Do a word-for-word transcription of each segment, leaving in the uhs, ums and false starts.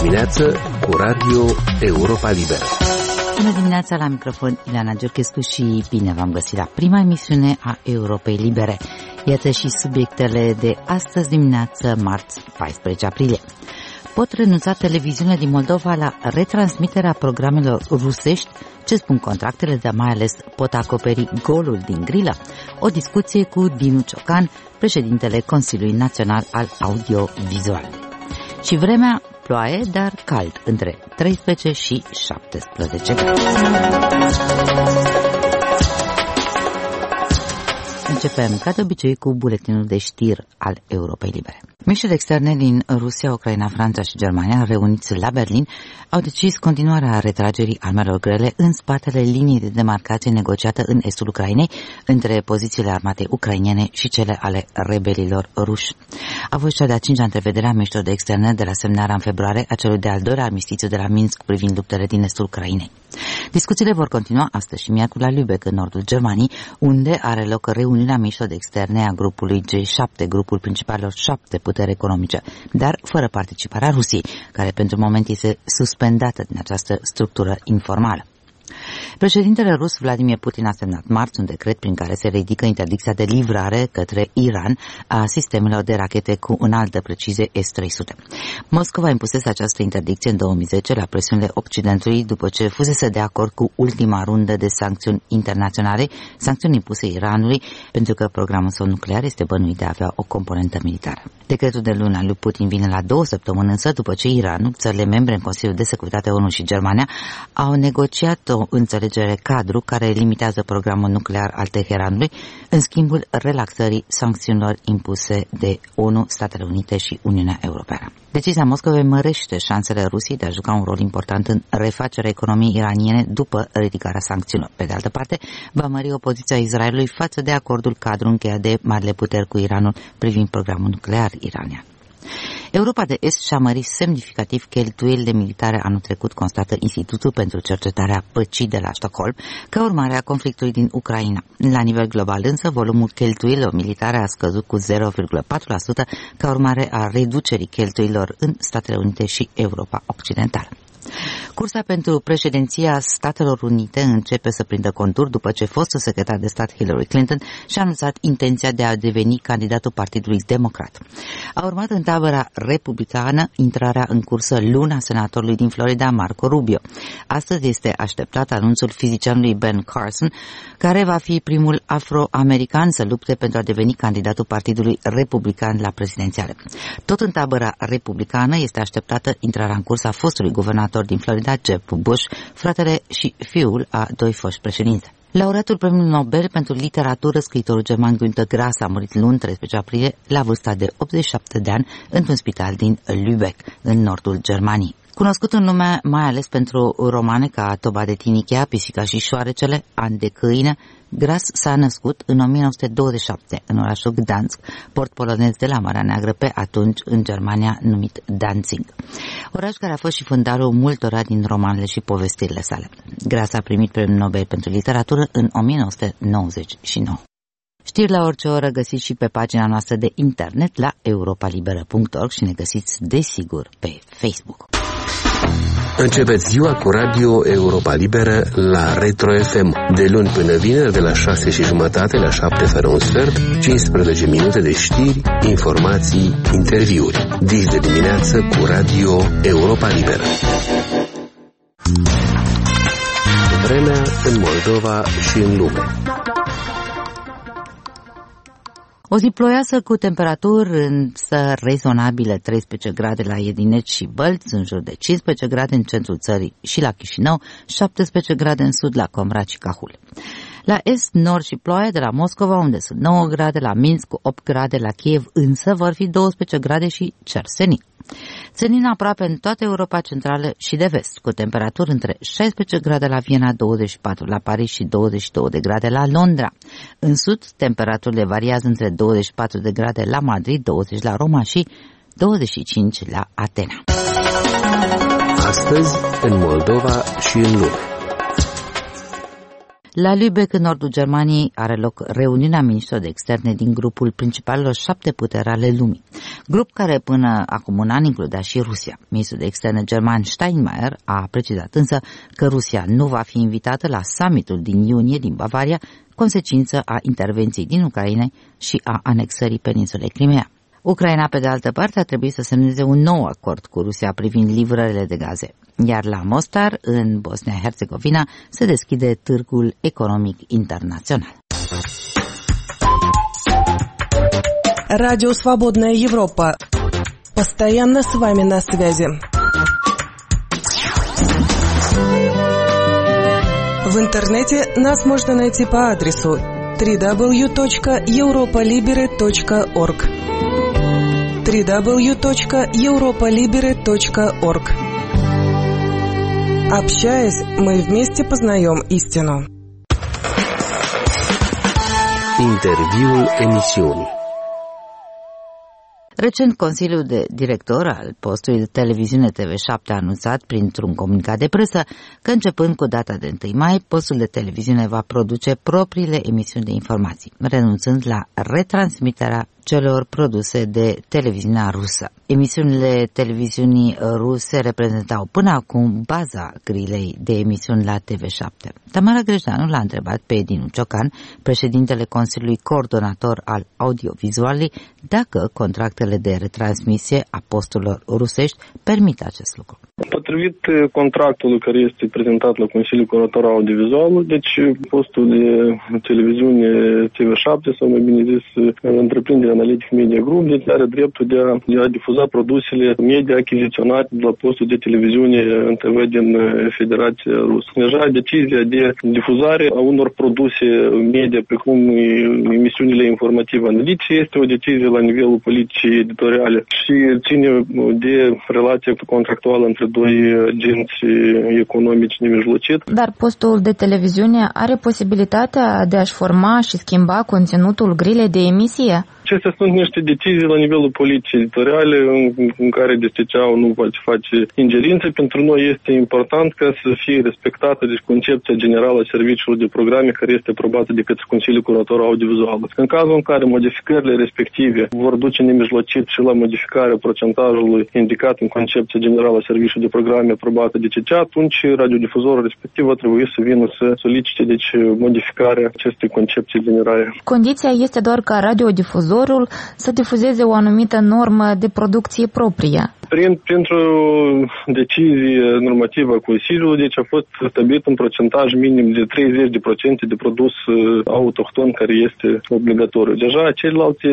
dimineață cu Radio Europa Liberă. Bună dimineața, la microfon Ileana Giurchescu și bine v-am găsit la prima emisiune a Europei Libere. Iată și subiectele de astăzi dimineață, marți, paisprezece aprilie. Pot renunța televiziunile din Moldova la retransmiterea programelor rusești? Ce spun contractele, dar mai ales pot acoperi golul din grilă? O discuție cu Dinu Ciocan, președintele Consiliului Național al Audiovizual. Și vremea, ploaie, dar cald, între treisprezece și șaptesprezece grade. Începem, ca de obicei, cu buletinul de știri al Europei Libere. Miniștrii externe din Rusia, Ucraina, Franța și Germania, reuniți la Berlin, au decis continuarea retragerii armelor grele în spatele liniei de demarcație negociată în estul Ucrainei între pozițiile armatei ucrainene și cele ale rebelilor ruși. A fost cea de-a cincea întrevedere a miniștrilor de externe de la semnarea în februarie a celui de-al doilea armistițiu de la Minsk privind luptele din estul Ucrainei. Discuțiile vor continua astăzi și miercuri la Lübeck, în nordul Germaniei, unde are loc reuniunea miniștrilor de externe a grupului G șapte, grupul principalelor șapte puteri economice, dar fără participarea Rusiei, care pentru moment este suspendată din această structură informală. Președintele rus Vladimir Putin a semnat marți un decret prin care se ridică interdicția de livrare către Iran a sistemelor de rachete cu înaltă precizie S trei sute. Moscova impusese această interdicție în două mii zece la presiunile Occidentului după ce fusese de acord cu ultima rundă de sancțiuni internaționale, sancțiuni impuse Iranului pentru că programul său nuclear este bănuit de a avea o componentă militară. Decretul de luna lui Putin vine la două săptămâni însă după ce Iranul, țările membre în Consiliul de Securitate ONU și Germania au negociat o înțelegere cadru care limitează programul nuclear al Teheranului în schimbul relaxării sancțiunilor impuse de ONU, Statele Unite și Uniunea Europeană. Decizia Moscovei mărește șansele Rusiei de a juca un rol important în refacerea economiei iraniene după ridicarea sancțiunilor. Pe de altă parte, va mări opoziția Israelului față de acordul cadru încheiat de marile puteri cu Iranul privind programul nuclear iranian. Europa de Est și-a mărit semnificativ cheltuielile militare anul trecut, constată Institutul pentru Cercetarea Păcii de la Stockholm, ca urmare a conflictului din Ucraina. La nivel global însă, volumul cheltuielilor militare a scăzut cu zero virgulă patru la sută ca urmare a reducerii cheltuielilor în Statele Unite și Europa Occidentală. Cursa pentru președinția Statelor Unite începe să prindă contur după ce fostul secretar de stat Hillary Clinton și-a anunțat intenția de a deveni candidatul Partidului Democrat. A urmat în tabăra republicană intrarea în cursă luna senatorului din Florida, Marco Rubio. Astăzi este așteptat anunțul fizicianului Ben Carson, care va fi primul afroamerican să lupte pentru a deveni candidatul Partidului Republican la prezidențiale. Tot în tabăra republicană este așteptată intrarea în cursă a fostului guvernator din Florida, Jeb Bush, fratele și fiul a doi foști președinți. Laureatul Premiului Nobel pentru literatură, scriitorul german Günter Grass, a murit luni, treisprezece aprilie, la vârsta de optzeci și șapte de ani, într-un spital din Lübeck, în nordul Germaniei. Cunoscut în lume mai ales pentru romane ca Toba de Tinichea, Pisica și șoarecele, An de câine, Grass s-a născut în o mie nouă sute douăzeci și șapte în orașul Gdansk, port polonez de la Marea Neagră, pe atunci în Germania numit Danzig, oraș care a fost și fundarul multora din romanele și povestirile sale. Grass a primit Premiul Nobel pentru literatură în o mie nouă sute nouăzeci și nouă. Știri la orice oră găsiți și pe pagina noastră de internet la europa liberă punct org și ne găsiți desigur pe Facebook. Începeți ziua cu Radio Europa Liberă la Retro F M. De luni până vineri, de la șase și jumătate la șapte fără un sfert, cincisprezece minute de știri, informații, interviuri. Dis de dimineață cu Radio Europa Liberă. Vremea în Moldova și în lume. O zi ploioasă cu temperaturi însă rezonabile, treisprezece grade la Edinet și Bălți, în jur de cincisprezece grade în centrul țării și la Chișinău, șaptesprezece grade în sud la Comrat și Cahul. La est, nord și ploaie de la Moscova, unde sunt nouă grade, la Minsk cu opt grade, la Kiev însă vor fi douăsprezece grade și cer senin. Senin aproape în toată Europa Centrală și de Vest, cu temperaturi între șaisprezece grade la Viena, douăzeci și patru la Paris și douăzeci și două de grade la Londra. În sud, temperaturile variază între douăzeci și patru de grade la Madrid, douăzeci la Roma și douăzeci și cinci la Atena. Astăzi, în Moldova și în lume. La Lübeck, în nordul Germaniei, are loc reuniunea miniștrilor de externe din grupul principalelor șapte puteri ale lumii. grup care până acum un an includea și Rusia. Ministrul de Externe german Steinmeier a precizat însă că Rusia nu va fi invitată la summitul din iunie din Bavaria, consecință a intervenției din Ucraina și a anexării peninsulei Crimea. Ucraina, pe de altă parte, a trebuit să semneze un nou acord cu Rusia privind livrările de gaze. Iar la Mostar, în Bosnia-Herzegovina, se deschide târgul economic internațional. Радио «Свободная Европа». Постоянно с вами на связи. В интернете нас можно найти по адресу дабл ю дабл ю дабл ю точка европа либере точка орг дабл ю дабл ю дабл ю точка европа либере точка орг. Общаясь, мы вместе познаем истину. Interviul emisiunii. Recent, Consiliul de Director al postului de televiziune T V șapte a anunțat printr-un comunicat de presă că începând cu data de întâi mai, postul de televiziune va produce propriile emisiuni de informații, renunțând la retransmiterea celor produse de televiziunea rusă. Emisiunile televiziunii ruse reprezentau până acum baza grilei de emisiuni la T V șapte. Tamara Grejdeanu l-a întrebat pe Edinu Ciocan, președintele Consiliului Coordonator al Audiovizualului, dacă contractele de retransmisie a posturilor rusești permit acest lucru. Potrivit contractului care este prezentat la Consiliul Coordonator Audiovizualului, deci postul de televiziune T V șapte, sau mai bine zis, întreprindere Analytic Media Group, deci are dreptul de a, de a difuza produsele media achiziționate de la postul de televiziune în T V din Federația Rusă. Deja decizia de difuzare a unor produse media, precum emisiunile informative analitice, este o decizie la nivelul politicii editoriale și ține de relația contractuală între doi agenți economici nemijlocit. Dar postul de televiziune are posibilitatea de a-și forma și schimba conținutul grilei de emisie? Acestea sunt niște decizii la nivelul politicii editoriale în, în care D S T C-ul nu poate face ingerințe. Pentru noi este important ca să fie respectată deci, concepția generală a serviciului de programe care este aprobată de către Consiliul Coordonator Audiovizual. În cazul în care modificările respective vor duce nemijlocit și la modificarea procentajului indicat în concepția generală a serviciului de programe aprobată de C C, atunci radiodifuzorul respectiv va trebui să vină să solicite deci, modificarea acestei concepții generale. Condiția este doar ca radiodifuzor să difuzeze o anumită normă de producție proprie. Prin, pentru decizie normativă a Consiliului, deci a fost stabilit un procentaj minim de treizeci la sută de produs autohton care este obligatoriu. Deja celelalte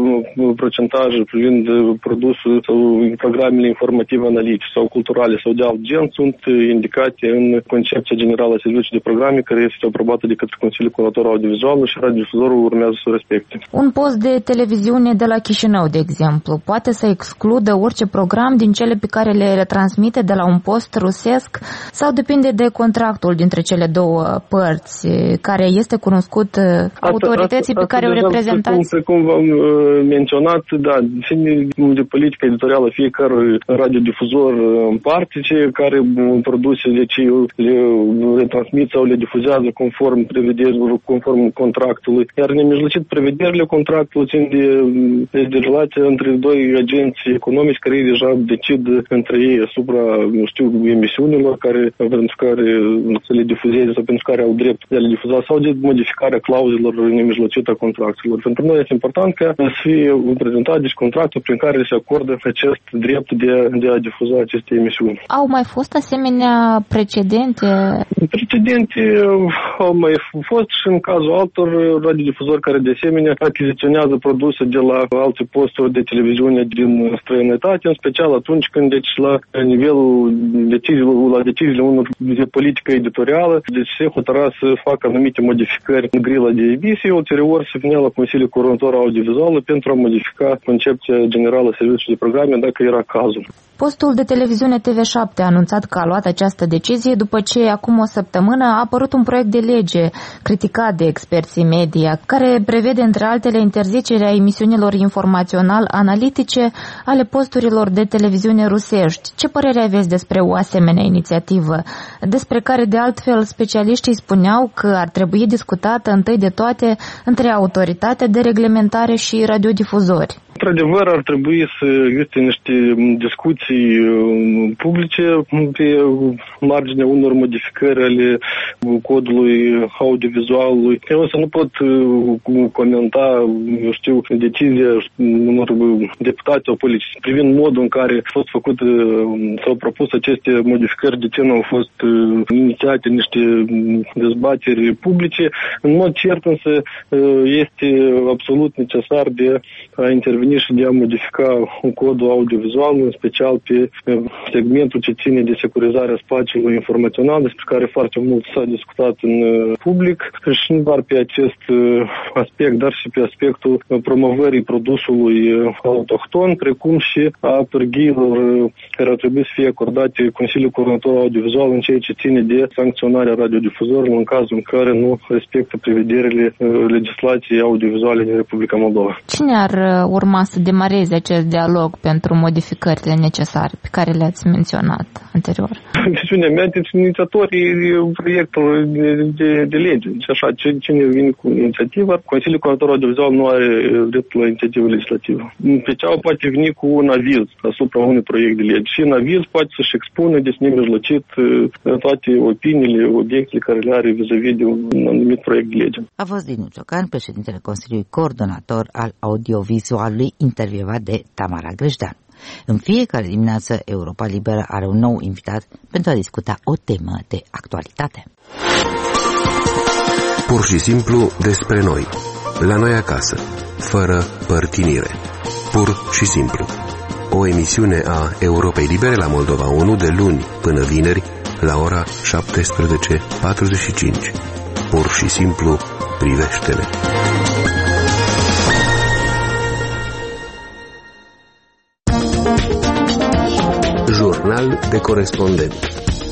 procentaje privind produsul sau programele informative analitice sau culturale sau de alt gen sunt indicate în concepția generală a serviciului de programe care este aprobată de către Consiliul Coordonator Audiovizual și radiodifuzorul urmează să o respecte. Un post de televiziune de la Chișinău, de exemplu, poate să excludă orice program din cele pe care le retransmite de la un post rusesc sau depinde de contractul dintre cele două părți care este cunoscut autorității pe care o reprezentați? Cum v-am menționat, da, ține de politică editorială fiecare radiodifuzor în parte, cei care produse deci, le retransmit sau le difuzează conform prevederilor, conform contractului. Iar nemijlocit prevederile contractului țin de, de relația între doi agenți economici care deja decid între ei asupra, nu știu, emisiunilor care, pentru care să le difuzeze sau pentru care au drept de a le difuza sau de modificarea clauzelor nemijlocite a contractelor. Pentru noi este important ca să fie prezentat deci contractul prin care se acordă acest drept de a, de a difuza aceste emisiuni. Au mai fost asemenea precedente? Precedente au mai fost și în cazul altor radiodifuzori care de asemenea achiziționează produse de la alte posturi de televiziune din străinătate, în special atunci când deci la nivelul deciziilor, la deciziile unor de politică editorială, deci se hotăra să facă anumite modificări în grila de emisie, ulterior se venea la Consiliul Coordonator Audiovizual pentru a modifica concepția generală a serviciului de programe dacă era cazul. Postul de televiziune T V șapte a anunțat că a luat această decizie după ce acum o săptămână a apărut un proiect de lege criticat de experții media, care prevede între altele interzicerea emisiunilor informațional-analitice ale posturilor de televiziune rusești. Ce părere aveți despre o asemenea inițiativă, despre care de altfel specialiștii spuneau că ar trebui discutată întâi de toate între autoritatea de reglementare și radiodifuzori? Într-adevăr, ar trebui să existe niște discuții publice pe marginea unor modificări ale codului audiovizualului. Eu însă nu pot comenta, eu știu, decizia unor deputați sau politici privind modul în care a fost făcut sau propus aceste modificări, de ce nu au fost inițiate niște dezbateri publice. În mod cert însă este absolut necesar de a interveni și de a modifica codul audiovizual, în special pe segmentul ce ține de securizarea spațiului informațional, despre care foarte mult s-a discutat în public, și nu doar pe acest aspect, dar și pe aspectul promovării produsului autohton, precum și a pârghiilor care ar trebui să fie acordate Consiliului Coordonator Audiovizual în ceea ce ține de sancționarea radiodifuzorilor în cazul în care nu respectă prevederile legislației audiovizuale din Republica Moldova. Cine ar urma să demareze acest dialog pentru modificările necesare pe care le-ați menționat anterior? Viziunea mea, deci inițiatorii proiectului de, de, de lege. Deci așa, cine vine cu inițiativa, Consiliul Coordonator Audiovizual nu are dreptul la inițiativă legislativă. Pe ceau poate veni cu un aviz asupra unui proiect de lege și în aviz poate să-și expună deci nemijlocit toate opiniile, obiectele care le are vis-a-vis de un anumit proiect de lege. A fost Dinu Ciocan, președintele Consiliului Coordonator al Audiovizualului, intervievat de Tamara Grejdean. În fiecare dimineață, Europa Liberă are un nou invitat pentru a discuta o temă de actualitate. Pur și simplu despre noi, la noi acasă, fără părtinire. Pur și simplu. O emisiune a Europei Libere la Moldova unu de luni până vineri la ora șaptesprezece patruzeci și cinci. Pur și simplu, privește-ne. Jurnal de corespondent.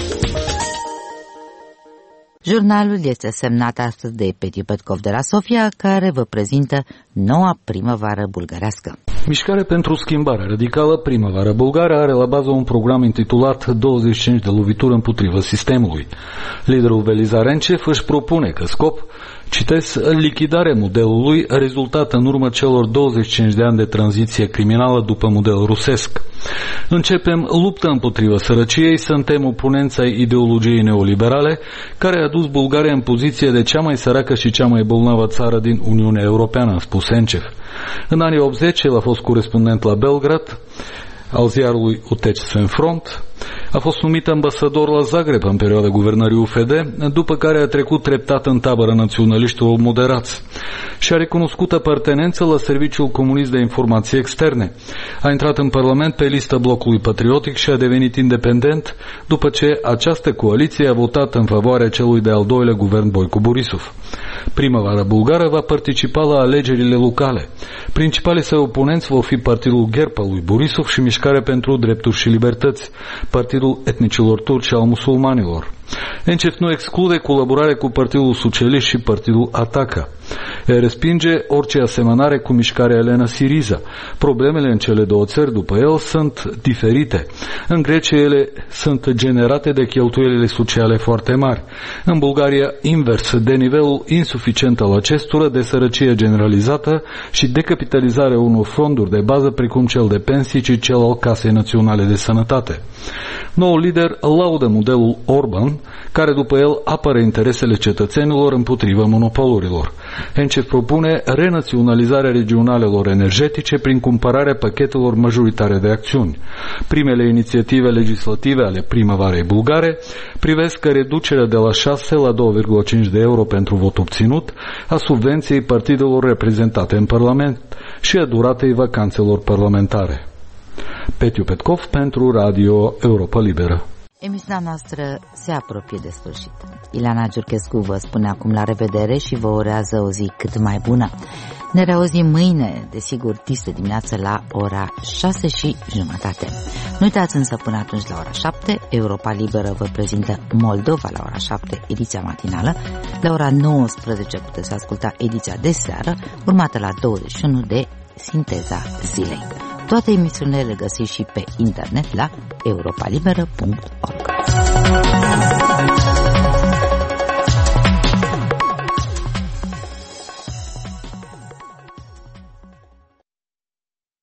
Jurnalul este semnat astăzi de Petiu Petkov de la Sofia, care vă prezintă noua primăvară bulgărească. Mișcarea pentru schimbare radicală Primăvară Bulgară are la bază un program intitulat douăzeci și cinci de lovituri împotriva sistemului. Liderul Velizar Encev își propune că scop, citesc, lichidarea modelului rezultat în urma celor douăzeci și cinci de ani de tranziție criminală după model rusesc. Începem lupta împotriva sărăciei, suntem oponenți ai ideologiei neoliberale, care a dus Bulgaria în poziție de cea mai săracă și cea mai bolnavă țară din Uniunea Europeană, a spus Encev. În anii optzeci, el a fost corespondent la Belgrad, al ziarului Uteci în front, a fost numit ambasador la Zagreb în perioada guvernării U F D, după care a trecut treptat în tabăra naționaliștilor moderați și a recunoscut apartenență la Serviciul Comunist de Informații Externe. A intrat în Parlament pe lista Blocului Patriotic și a devenit independent după ce această coaliție a votat în favoarea celui de-al doilea guvern Boico Borisov. Primăvara Bulgară va participa la alegerile locale. Principalii săi oponenți vor fi Partidul Gherb al lui Borisov și Mișcarea pentru Drepturi și Libertăți, Partidul Etnicilor Turci al Musulmanilor. Encev nu exclude colaborare cu Partidul Socialist și Partidul Ataca. El respinge orice asemănare cu mișcarea Elena Siriza. Problemele în cele două țări, după el, sunt diferite. În Grecia ele sunt generate de cheltuielile sociale foarte mari. În Bulgaria, invers, de nivelul insuficient al acestora, de sărăcie generalizată și decapitalizarea unor fonduri de bază precum cel de pensii și cel al Casei Naționale de Sănătate. Noul lider laudă modelul Orban, care după el apără interesele cetățenilor împotriva monopolurilor. Encev propune renaționalizarea regionalelor energetice prin cumpărarea pachetelor majoritare de acțiuni. Primele inițiative legislative ale primăvarei bulgare privesc reducerea de la șase la doi virgulă cinci de euro pentru vot obținut a subvenției partidelor reprezentate în Parlament și a duratei vacanțelor parlamentare. Petiu Petkov pentru Radio Europa Liberă. Emisiunea noastră se apropie de sfârșit. Ileana Giurchescu vă spune acum la revedere și vă urează o zi cât mai bună. Ne reauzim mâine, desigur, dis de dimineață la ora șase și jumătate. Nu uitați însă până atunci la ora șapte, Europa Liberă vă prezintă Moldova la ora șapte, ediția matinală. La ora nouăsprezece puteți asculta ediția de seară, urmată la douăzeci și unu de Sinteza Zilei. Toate emisiunile le găsiți și pe internet la europa liberă punct org.